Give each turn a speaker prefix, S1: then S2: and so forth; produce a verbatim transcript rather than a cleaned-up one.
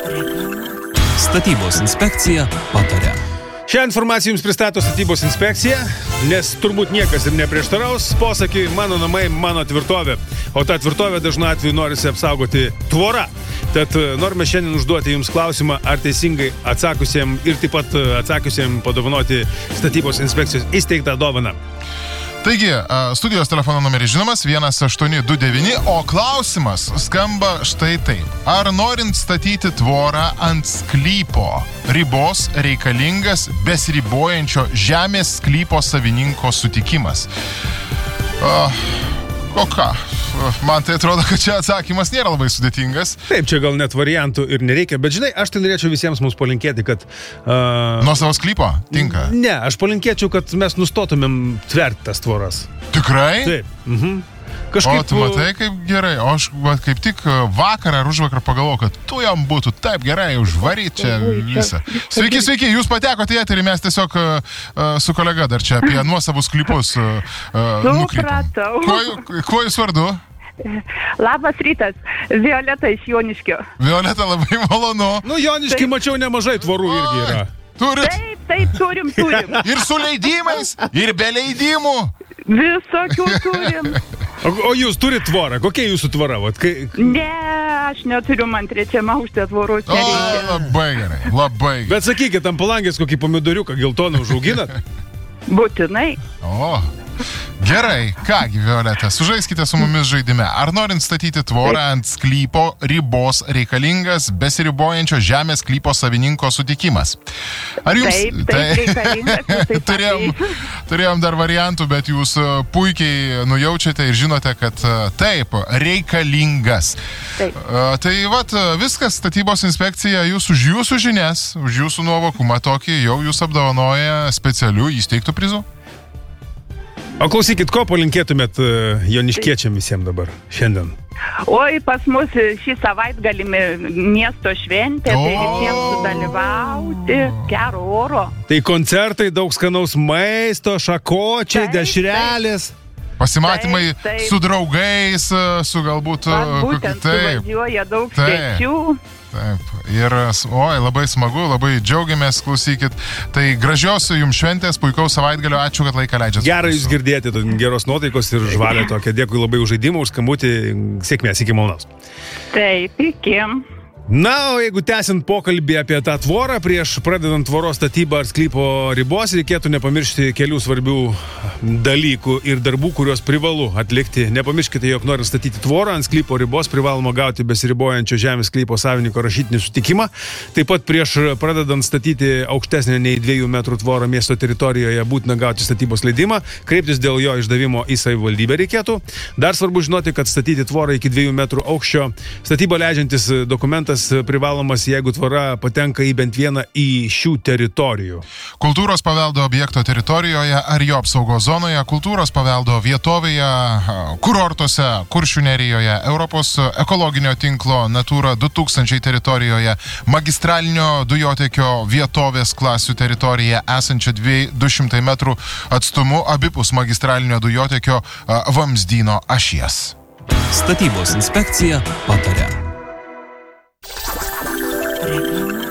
S1: Statybos inspekcija pataria.
S2: Šią informaciją jums pristato statybos inspekcija, nes turbūt niekas ir neprieštaraus posakį mano namai, mano tvirtovė. O tą tvirtovę dažnu atveju norisi apsaugoti tvora. Tad norime šiandien užduoti jums klausimą, ar teisingai atsakusiem ir taip pat atsakusiem padovanoti statybos inspekcijos įsteigtą dovaną.
S3: Taigi, studijos telefono numeris žinomas vienas aštuoni du devyni, o klausimas skamba štai taip. Ar norint statyti tvorą ant sklypo ribos reikalingas besiribojančio žemės sklypo savininko sutikimas? Uh, o ką? Man tai atrodo, kad čia atsakymas nėra labai sudėtingas.
S2: Taip, čia gal net variantų ir nereikia, bet žinai, aš tai norėčiau visiems mums palinkėti, kad... Uh,
S3: Nuo savo sklypo? Tinka?
S2: Ne, aš palinkėčiau, kad mes nustotumėm tverti tas tvoras.
S3: Tikrai?
S2: Taip. Mhm. Kažkaip...
S3: O tu matai, kaip gerai. O aš va, kaip tik vakar ar užvakar pagalvojau, kad tu jam būtų taip gerai užvaryti čia visą. Sveiki, sveiki, jūs patekote į eterį, mes tiesiog uh, su kolega dar čia apie nuosavus sklypus uh, nukrypom. Kuo, kuo jūs vardu?
S4: Labas rytas, Violeta iš Joniškio.
S3: Violeta, labai malonu.
S2: Nu, Joniškai mačiau nemažai tvorų irgi yra.
S3: Turit?
S4: Taip, taip, turim, turim.
S3: Ir su leidimais, ir be leidimų.
S4: Visokių turim.
S2: O, o jūs turit tvorą? Kokia jūsų tvora? Vat, kai...
S4: Ne, aš neturiu, man trečiame aukšte tvoros nereikia.
S3: O, labai gerai, labai gerai.
S2: Bet sakykit, ant palangės kokį pomidoriuką geltoną užauginat?
S4: Būtinai.
S3: O, gerai. Kągi, Violeta, sužaiskite su mumis žaidime. Ar norint statyti tvorą ant sklypo ribos reikalingas besiribojančio žemės sklypo savininko sutikimas? Ar jums...
S4: Taip, taip, reikalingas. Taip,
S3: turėjom, turėjom dar variantų, bet jūs puikiai nujaučiate ir žinote, kad taip, reikalingas.
S4: Taip.
S3: Tai vat, viskas, statybos inspekcija jūs už jūsų žinias, už jūsų nuovokumą tokį jau jūs apdovanoja specialių įsteigtų prizų.
S2: O klausykit, ko palinkėtumėt joniškiečiam visiems dabar, šiandien?
S4: Oi, pas mus šį savaitgalį miesto šventė, tai visiems sudalyvauti, gero oro.
S2: Tai koncertai, daug skanaus maisto, šakočiai, dešrelės.
S3: Pasimatymai
S4: taip, taip.
S3: Su draugais, su galbūt...
S4: Vat būtent suvažiuoja daug svečių.
S3: Taip, ir oi, labai smagu, labai džiaugiamės, klausykit. Tai gražios jums šventės, puikaus savaitgalio, ačiū, kad laiką leidžiat.
S2: Gerai jūs girdėti, geros nuotaikos ir žvalė tokia. Dėkui labai už žaidimą, už skambutį, sėkmės, iki malonaus.
S4: Taip, iki.
S2: Na, o jeigu tęsiant pokalbį apie tą tvorą, prieš pradedant tvoros statybą ar sklypo ribos, reikėtų nepamiršti kelių svarbių dalykų ir darbų, kuriuos privalu atlikti. Nepamirškite, jog norint statyti tvorą ant sklypo ribos, privaloma gauti besiribojančio žemės sklypo savininko rašytinį sutikimą. Taip pat prieš pradedant statyti aukštesnę nei dviejų metrų tvorą miesto teritorijoje būtina gauti statybos leidimą, kreiptis dėl jo išdavimo į savivaldybę reikėtų. Dar svarbu žinoti, kad statyti tvorą iki dviejų metrų aukščio statybą leidžiantis dokumentas privalomas, jeigu tvora patenka į bent vieną į šių teritorijų.
S3: Kultūros paveldo objekto teritorijoje ar jo apsaugos zonoje, kultūros paveldo vietovėje, kurortuose, Kuršių nerijoje, Europos ekologinio tinklo Natūra du tūkstančiai teritorijoje, magistralinio dujotiekio vietovės klasių teritorijoje esančia du šimtai metrų atstumu abipus magistralinio dujotiekio vamzdyno ašies.
S1: Statybos inspekcija pataria.